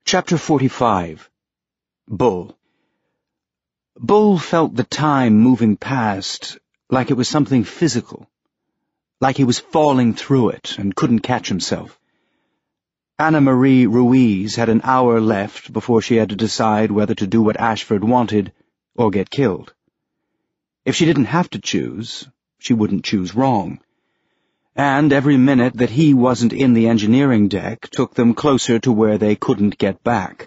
Chapter 45. Bull. Bull felt the time moving past like it was something physical, like he was falling through it and couldn't catch himself. Anna Marie Ruiz had an hour left before she had to decide whether to do what Ashford wanted or get killed. If she didn't have to choose, she wouldn't choose wrong. And every minute that he wasn't in the engineering deck took them closer to where they couldn't get back.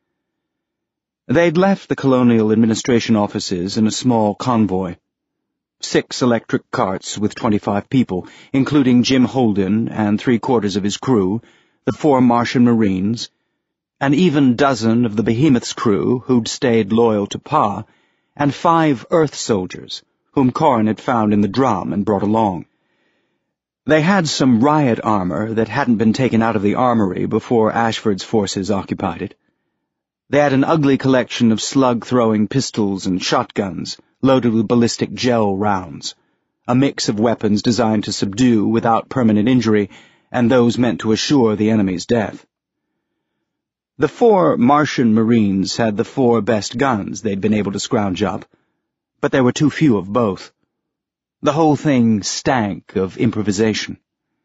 They'd left the Colonial Administration offices in a small convoy. 6 electric carts with 25 people, including Jim Holden and 3/4 of his crew, the 4 Martian Marines, an even dozen of the Behemoth's crew who'd stayed loyal to Pa, and 5 Earth soldiers, whom Corin had found in the drum and brought along. They had some riot armor that hadn't been taken out of the armory before Ashford's forces occupied it. They had an ugly collection of slug-throwing pistols and shotguns loaded with ballistic gel rounds, a mix of weapons designed to subdue without permanent injury and those meant to assure the enemy's death. The 4 Martian Marines had the 4 best guns they'd been able to scrounge up, but there were too few of both. The whole thing stank of improvisation.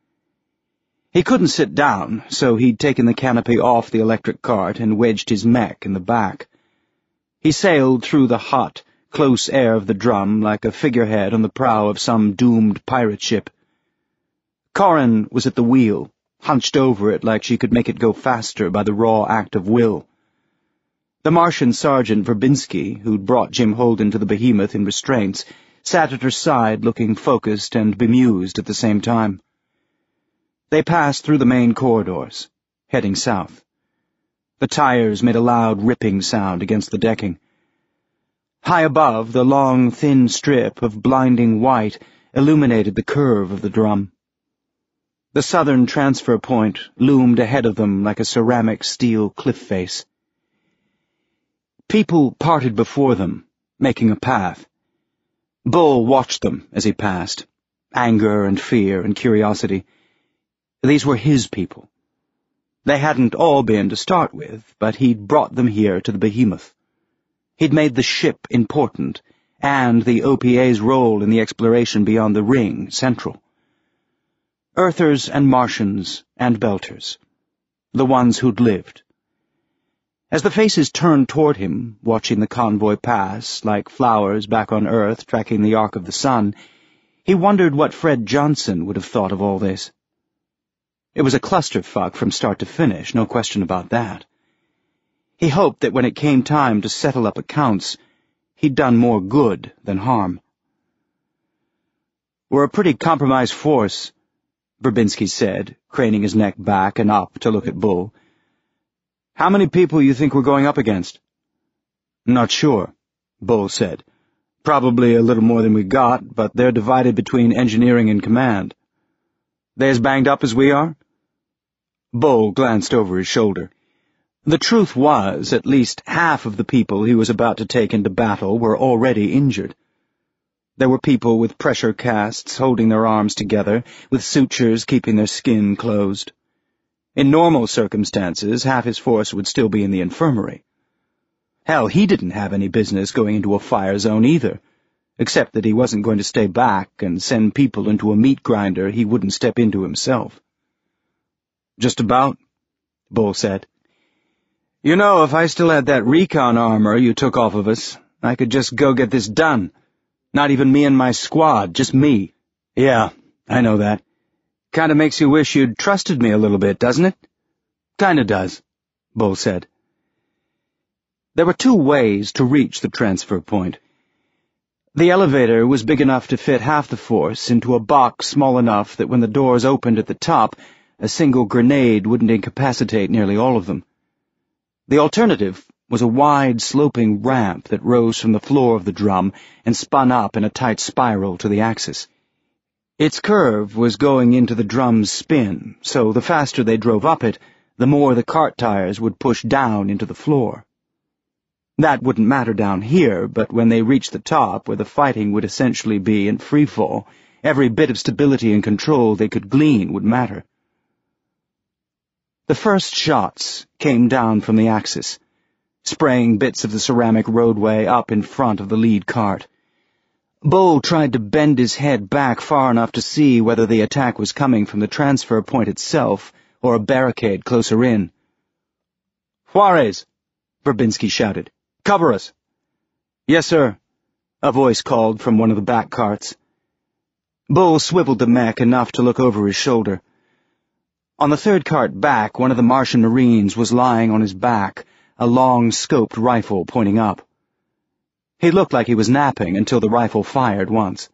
He couldn't sit down, so he'd taken the canopy off the electric cart and wedged his mech in the back. He sailed through the hot, close air of the drum like a figurehead on the prow of some doomed pirate ship. Corin was at the wheel, hunched over it like she could make it go faster by the raw act of will. The Martian Sergeant Verbinski, who'd brought Jim Holden to the Behemoth in restraints, sat at her side looking focused and bemused at the same time. They passed through the main corridors, heading south. The tires made a loud ripping sound against the decking. High above, the long, thin strip of blinding white illuminated the curve of the drum. The southern transfer point loomed ahead of them like a ceramic steel cliff face. People parted before them, making a path. Bull watched them as he passed, anger and fear and curiosity. These were his people. They hadn't all been to start with, but he'd brought them here to the Behemoth. He'd made the ship important, and the OPA's role in the exploration beyond the ring central. Earthers and Martians and Belters, the ones who'd lived. As the faces turned toward him, watching the convoy pass, like flowers back on Earth tracking the arc of the sun, he wondered what Fred Johnson would have thought of all this. It was a clusterfuck from start to finish, no question about that. He hoped that when it came time to settle up accounts, he'd done more good than harm. "We're a pretty compromised force," Verbinski said, craning his neck back and up to look at Bull. "How many people you think we're going up against?" "Not sure," Bull said. "Probably a little more than we got, but they're divided between engineering and command." "They as banged up as we are?" Bull glanced over his shoulder. The truth was, at least half of the people he was about to take into battle were already injured. There were people with pressure casts holding their arms together, with sutures keeping their skin closed. In normal circumstances, half his force would still be in the infirmary. Hell, he didn't have any business going into a fire zone either, except that he wasn't going to stay back and send people into a meat grinder he wouldn't step into himself. "Just about," Bull said. "You know, if I still had that recon armor you took off of us, I could just go get this done. Not even me and my squad, just me." "Yeah, I know that. Kinda makes you wish you'd trusted me a little bit, doesn't it?" "Kinda does," Bull said. There were 2 ways to reach the transfer point. The elevator was big enough to fit half the force into a box small enough that when the doors opened at the top, a single grenade wouldn't incapacitate nearly all of them. The alternative was a wide, sloping ramp that rose from the floor of the drum and spun up in a tight spiral to the axis. Its curve was going into the drum's spin, so the faster they drove up it, the more the cart tires would push down into the floor. That wouldn't matter down here, but when they reached the top, where the fighting would essentially be in freefall, every bit of stability and control they could glean would matter. The first shots came down from the Axis, spraying bits of the ceramic roadway up in front of the lead cart. Bull tried to bend his head back far enough to see whether the attack was coming from the transfer point itself or a barricade closer in. "Juarez!" Verbinski shouted. "Cover us!" "Yes, sir," a voice called from one of the back carts. Bull swiveled the mech enough to look over his shoulder. On the third cart back, one of the Martian Marines was lying on his back, a long, scoped rifle pointing up. He looked like he was napping until the rifle fired once.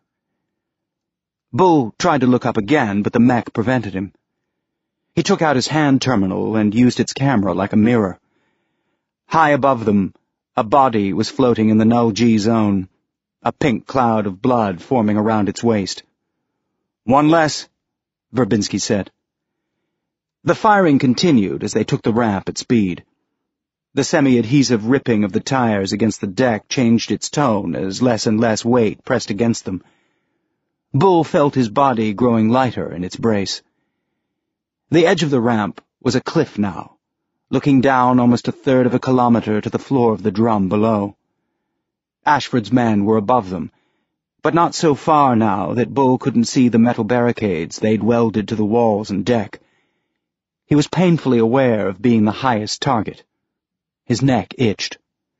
Bull tried to look up again, but the mech prevented him. He took out his hand terminal and used its camera like a mirror. High above them, a body was floating in the null-G zone, a pink cloud of blood forming around its waist. "One less," Verbinski said. The firing continued as they took the ramp at speed. The semi-adhesive ripping of the tires against the deck changed its tone as less and less weight pressed against them. Bull felt his body growing lighter in its brace. The edge of the ramp was a cliff now, looking down almost a third of a kilometer to the floor of the drum below. Ashford's men were above them, but not so far now that Bull couldn't see the metal barricades they'd welded to the walls and deck. He was painfully aware of being the highest target. His neck itched.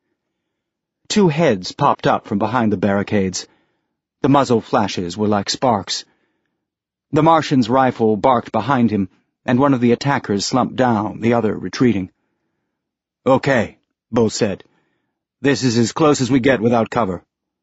Two heads popped up from behind the barricades. The muzzle flashes were like sparks. The Martian's rifle barked behind him, and one of the attackers slumped down, the other retreating. "Okay," Bull said. "This is as close as we get without cover."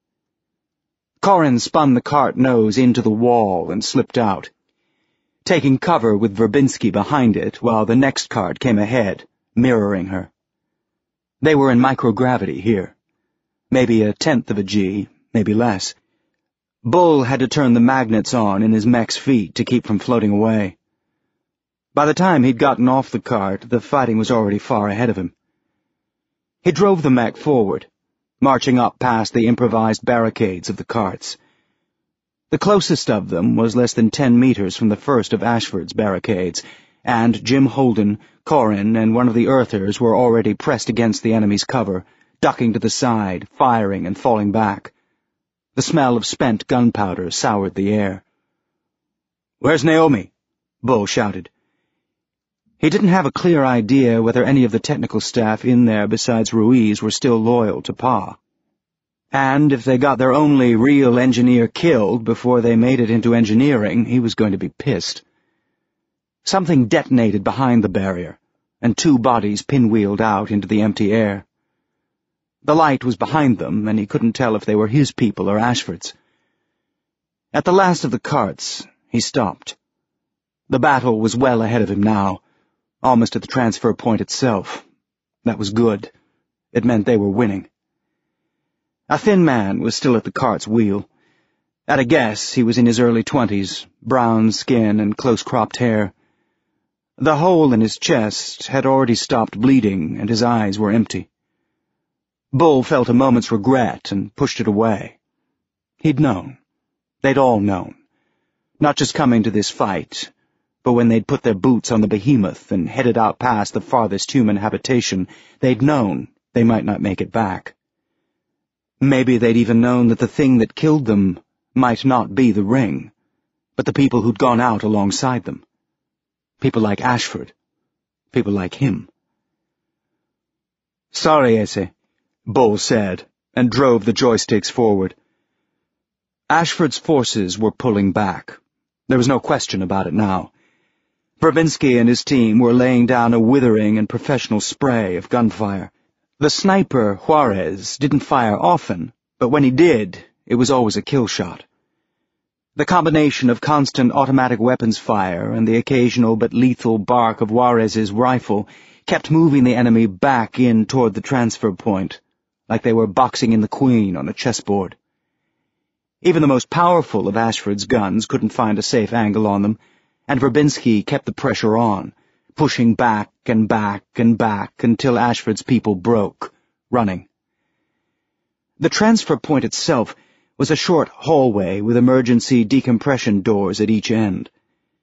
Corin spun the cart nose into the wall and slipped out, taking cover with Verbinski behind it while the next cart came ahead, mirroring her. They were in microgravity here. Maybe a tenth of a G, maybe less. Bull had to turn the magnets on in his mech's feet to keep from floating away. By the time he'd gotten off the cart, the fighting was already far ahead of him. He drove the mech forward, marching up past the improvised barricades of the carts. The closest of them was less than 10 meters from the first of Ashford's barricades, and Jim Holden, Corin, and one of the Earthers were already pressed against the enemy's cover, ducking to the side, firing and falling back. The smell of spent gunpowder soured the air. "Where's Naomi?" Bull shouted. He didn't have a clear idea whether any of the technical staff in there besides Ruiz were still loyal to Pa. And if they got their only real engineer killed before they made it into engineering, he was going to be pissed. Something detonated behind the barrier, and two bodies pinwheeled out into the empty air. The light was behind them, and he couldn't tell if they were his people or Ashford's. At the last of the carts, he stopped. The battle was well ahead of him now, almost at the transfer point itself. That was good. It meant they were winning. A thin man was still at the cart's wheel. At a guess, he was in his early 20s, brown skin and close-cropped hair. The hole in his chest had already stopped bleeding, and his eyes were empty. Bull felt a moment's regret and pushed it away. He'd known. They'd all known. Not just coming to this fight, but when they'd put their boots on the behemoth and headed out past the farthest human habitation, they'd known they might not make it back. Maybe they'd even known that the thing that killed them might not be the ring, but the people who'd gone out alongside them. People like Ashford. People like him. "Sorry, Ese," Bull said, and drove the joysticks forward. Ashford's forces were pulling back. There was no question about it now. Verbinski and his team were laying down a withering and professional spray of gunfire. The sniper, Juarez, didn't fire often, but when he did, it was always a kill shot. The combination of constant automatic weapons fire and the occasional but lethal bark of Juarez's rifle kept moving the enemy back in toward the transfer point, like they were boxing in the queen on a chessboard. Even the most powerful of Ashford's guns couldn't find a safe angle on them, and Verbinski kept the pressure on, pushing back and back and back until Ashford's people broke, running. The transfer point itself was a short hallway with emergency decompression doors at each end.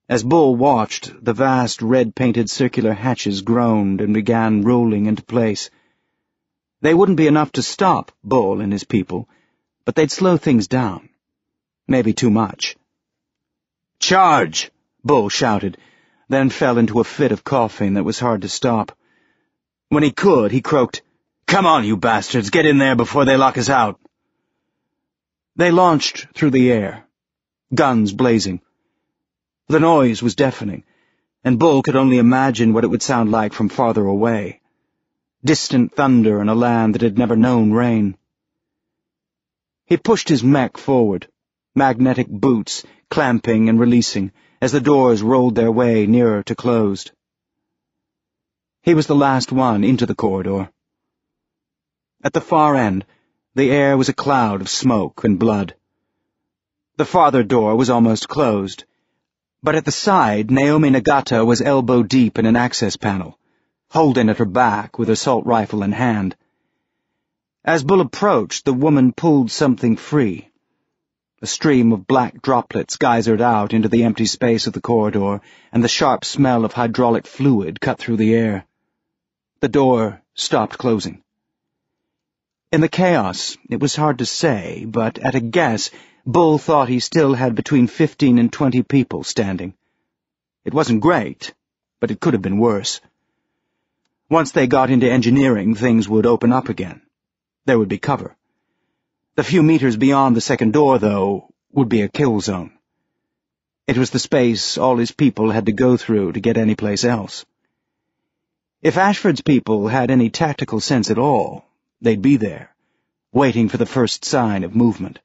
As Bull watched, the vast red-painted circular hatches groaned and began rolling into place. They wouldn't be enough to stop Bull and his people, but they'd slow things down. Maybe too much. "Charge!" Bull shouted, then fell into a fit of coughing that was hard to stop. When he could, he croaked, "Come on, you bastards, get in there before they lock us out." They launched through the air, guns blazing. The noise was deafening, and Bull could only imagine what it would sound like from farther away. Distant thunder in a land that had never known rain. He pushed his mech forward, magnetic boots clamping and releasing as the doors rolled their way nearer to closed. He was the last one into the corridor. At the far end, the air was a cloud of smoke and blood. The farther door was almost closed, but at the side, Naomi Nagata was elbow-deep in an access panel, Holden at her back with assault rifle in hand. As Bull approached, the woman pulled something free. A stream of black droplets geysered out into the empty space of the corridor, and the sharp smell of hydraulic fluid cut through the air. The door stopped closing. In the chaos, it was hard to say, but at a guess, Bull thought he still had between 15 and 20 people standing. It wasn't great, but it could have been worse. Once they got into engineering, things would open up again. There would be cover. The few meters beyond the second door, though, would be a kill zone. It was the space all his people had to go through to get anyplace else. If Ashford's people had any tactical sense at all, they'd be there, waiting for the first sign of movement.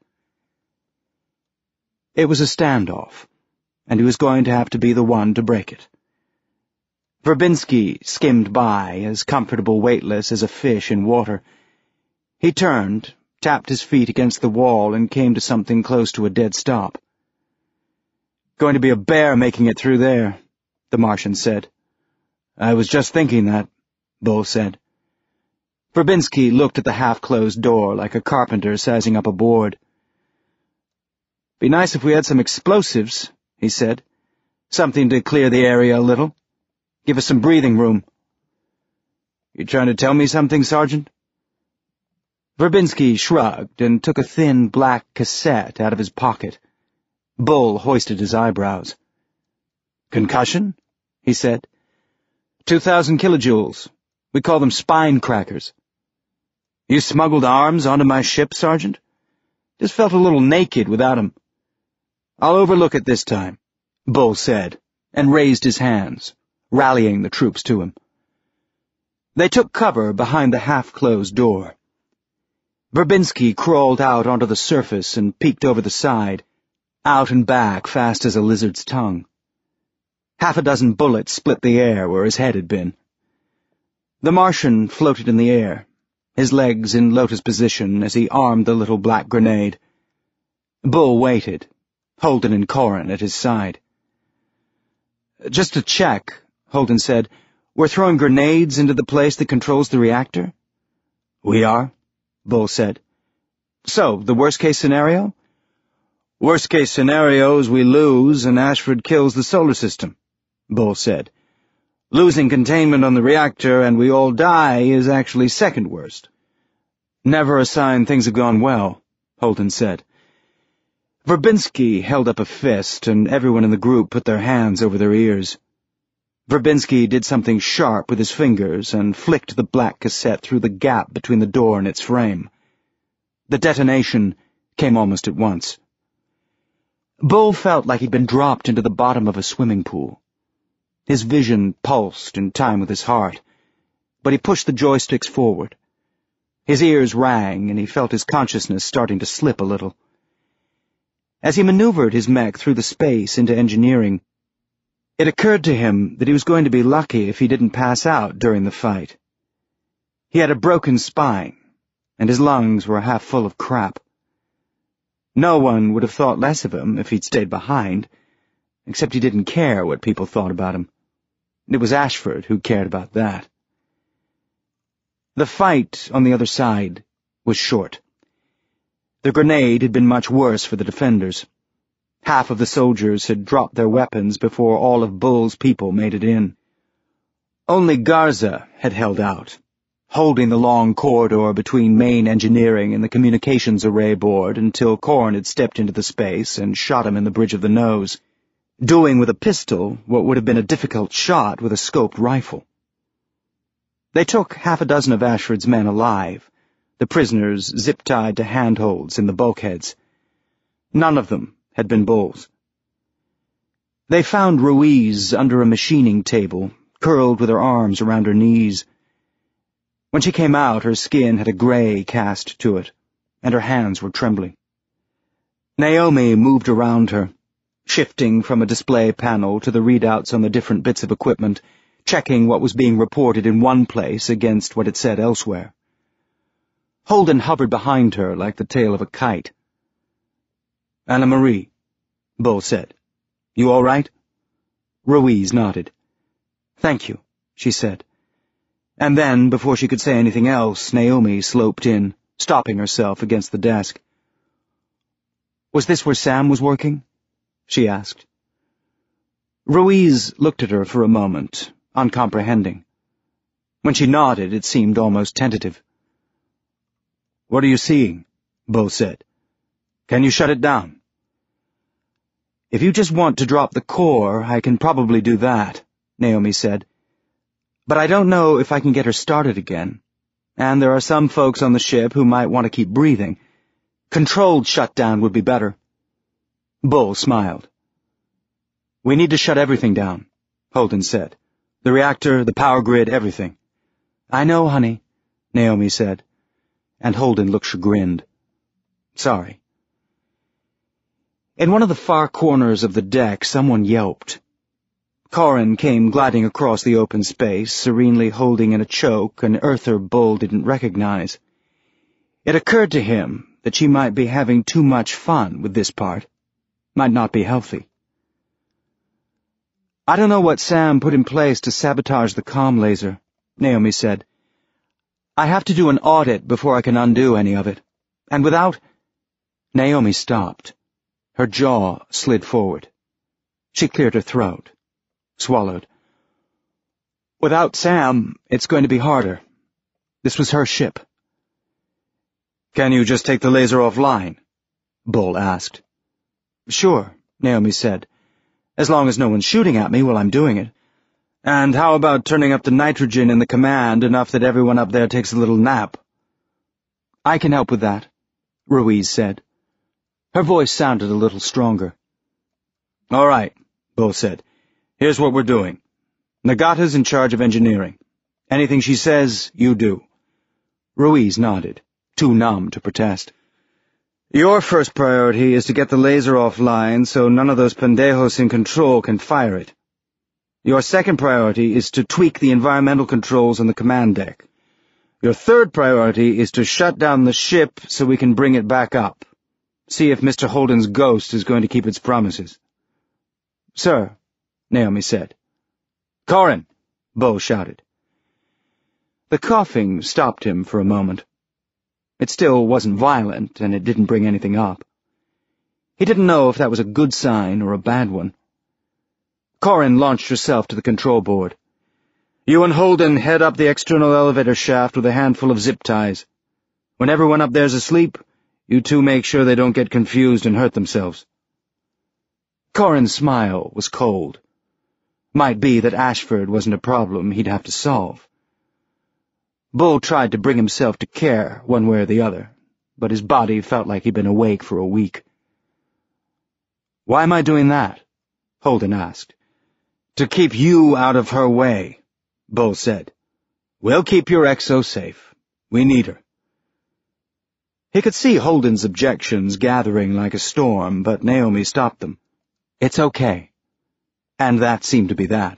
It was a standoff, and he was going to have to be the one to break it. Verbinski skimmed by, as comfortable weightless as a fish in water. He turned, tapped his feet against the wall, and came to something close to a dead stop. "Going to be a bear making it through there," the Martian said. "I was just thinking that," Bull said. Verbinski looked at the half-closed door like a carpenter sizing up a board. "Be nice if we had some explosives," he said. "Something to clear the area a little. Give us some breathing room." "You trying to tell me something, Sergeant?" Verbinski shrugged and took a thin black cassette out of his pocket. Bull hoisted his eyebrows. "Concussion?" he said. 2,000 kilojoules. We call them spine crackers. You smuggled arms onto my ship, Sergeant? Just felt a little naked without 'em. I'll overlook it this time, Bull said, and raised his hands, rallying the troops to him. They took cover behind the half-closed door. Verbinski crawled out onto the surface and peeked over the side, out and back fast as a lizard's tongue. Half a dozen bullets split the air where his head had been. The Martian floated in the air, his legs in lotus position as he armed the little black grenade. Bull waited, Holden and Corrin at his side. "Just to check," Holden said, "we're throwing grenades into the place that controls the reactor?" "We are," Bull said. "So, the worst-case scenario?" "Worst-case scenario is we lose and Ashford kills the solar system," Bull said. "Losing containment on the reactor and we all die is actually second worst." "Never a sign things have gone well," Holden said. Verbinski held up a fist, and everyone in the group put their hands over their ears. Verbinski did something sharp with his fingers and flicked the black cassette through the gap between the door and its frame. The detonation came almost at once. Bull felt like he'd been dropped into the bottom of a swimming pool. His vision pulsed in time with his heart, but he pushed the joysticks forward. His ears rang, and he felt his consciousness starting to slip a little. As he maneuvered his mech through the space into engineering, it occurred to him that he was going to be lucky if he didn't pass out during the fight. He had a broken spine, and his lungs were half full of crap. No one would have thought less of him if he'd stayed behind, except he didn't care what people thought about him. It was Ashford who cared about that. The fight on the other side was short. The grenade had been much worse for the defenders. Half of the soldiers had dropped their weapons before all of Bull's people made it in. Only Garza had held out, holding the long corridor between main engineering and the communications array board until Corrin had stepped into the space and shot him in the bridge of the nose, doing with a pistol what would have been a difficult shot with a scoped rifle. They took half a dozen of Ashford's men alive, the prisoners zip-tied to handholds in the bulkheads. None of them had been Bull's. They found Ruiz under a machining table, curled with her arms around her knees. When she came out, her skin had a gray cast to it, and her hands were trembling. Naomi moved around her, shifting from a display panel to the readouts on the different bits of equipment, checking what was being reported in one place against what it said elsewhere. Holden hovered behind her like the tail of a kite. "Anna Marie," Bull said. "You all right?" Ruiz nodded. "Thank you," she said. And then, before she could say anything else, Naomi sloped in, stopping herself against the desk. "Was this where Sam was working?" she asked. Ruiz looked at her for a moment, uncomprehending. When she nodded, it seemed almost tentative. "What are you seeing?" Bull said. "Can you shut it down?" "If you just want to drop the core, I can probably do that," Naomi said. "But I don't know if I can get her started again. And there are some folks on the ship who might want to keep breathing. Controlled shutdown would be better." Bull smiled. "We need to shut everything down," Holden said. "The reactor, the power grid, everything." "I know, honey," Naomi said. And Holden looked chagrined. "Sorry." In one of the far corners of the deck, someone yelped. Corrin came gliding across the open space, serenely holding in a choke an earther Bull didn't recognize. It occurred to him that she might be having too much fun with this part. Might not be healthy. "I don't know what Sam put in place to sabotage the comm laser," Naomi said. "I have to do an audit before I can undo any of it. And without—" Naomi stopped. Her jaw slid forward. She cleared her throat, swallowed. "Without Sam, it's going to be harder. This was her ship." "Can you just take the laser offline?" Bull asked. "Sure," Naomi said, "as long as no one's shooting at me while I'm doing it. And how about turning up the nitrogen in the command enough that everyone up there takes a little nap?" "I can help with that," Ruiz said. Her voice sounded a little stronger. "All right," Bull said. "Here's what we're doing. Nagata's in charge of engineering. Anything she says, you do." Ruiz nodded, too numb to protest. "Your first priority is to get the laser offline so none of those pendejos in control can fire it. Your second priority is to tweak the environmental controls on the command deck. Your third priority is to shut down the ship so we can bring it back up. See if Mr. Holden's ghost is going to keep its promises." "Sir," Naomi said. "Corrin!" Bull shouted. The coughing stopped him for a moment. It still wasn't violent, and it didn't bring anything up. He didn't know if that was a good sign or a bad one. Corrin launched herself to the control board. "You and Holden head up the external elevator shaft with a handful of zip ties. When everyone up there's asleep, you two make sure they don't get confused and hurt themselves." Corrin's smile was cold. Might be that Ashford wasn't a problem he'd have to solve. Bull tried to bring himself to care one way or the other, but his body felt like he'd been awake for a week. "Why am I doing that?" Holden asked. "To keep you out of her way," Bull said. "We'll keep your exo safe. We need her." He could see Holden's objections gathering like a storm, but Naomi stopped them. "It's okay." And that seemed to be that.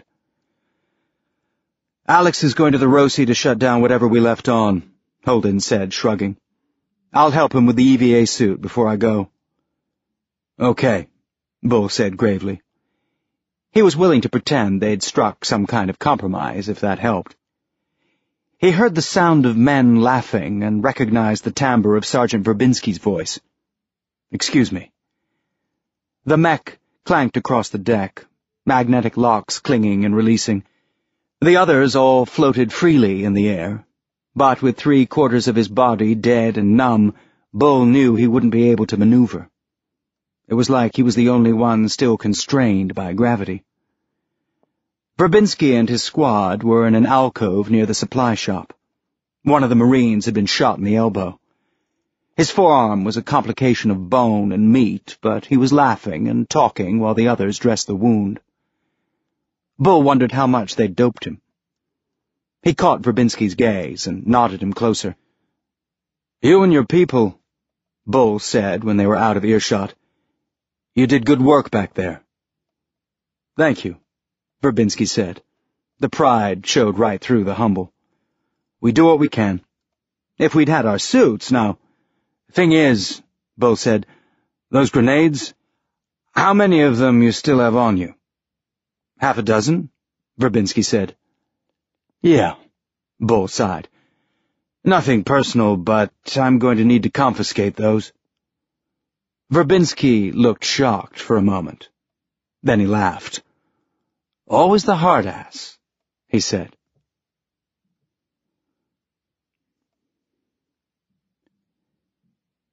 "Alex is going to the Rosie to shut down whatever we left on," Holden said, shrugging. "I'll help him with the EVA suit before I go." "Okay," Bull said gravely. He was willing to pretend they'd struck some kind of compromise, if that helped. He heard the sound of men laughing and recognized the timbre of Sergeant Verbinski's voice. "Excuse me." The mech clanked across the deck, magnetic locks clinging and releasing. The others all floated freely in the air, but with 3/4 of his body dead and numb, Bull knew he wouldn't be able to maneuver. It was like he was the only one still constrained by gravity. Verbinski and his squad were in an alcove near the supply shop. One of the Marines had been shot in the elbow. His forearm was a complication of bone and meat, but he was laughing and talking while the others dressed the wound. Bull wondered how much they'd doped him. He caught Verbinski's gaze and nodded him closer. "You and your people," Bull said when they were out of earshot. "You did good work back there." "Thank you," Verbinski said. The pride showed right through the humble. "We do what we can. If we'd had our suits, now—" "Thing is," Bull said, "those grenades, how many of them you still have on you?" "Half a dozen," Verbinski said. "Yeah," Bull sighed. "Nothing personal, but I'm going to need to confiscate those." Verbinski looked shocked for a moment. Then he laughed. "Always the hard ass," he said.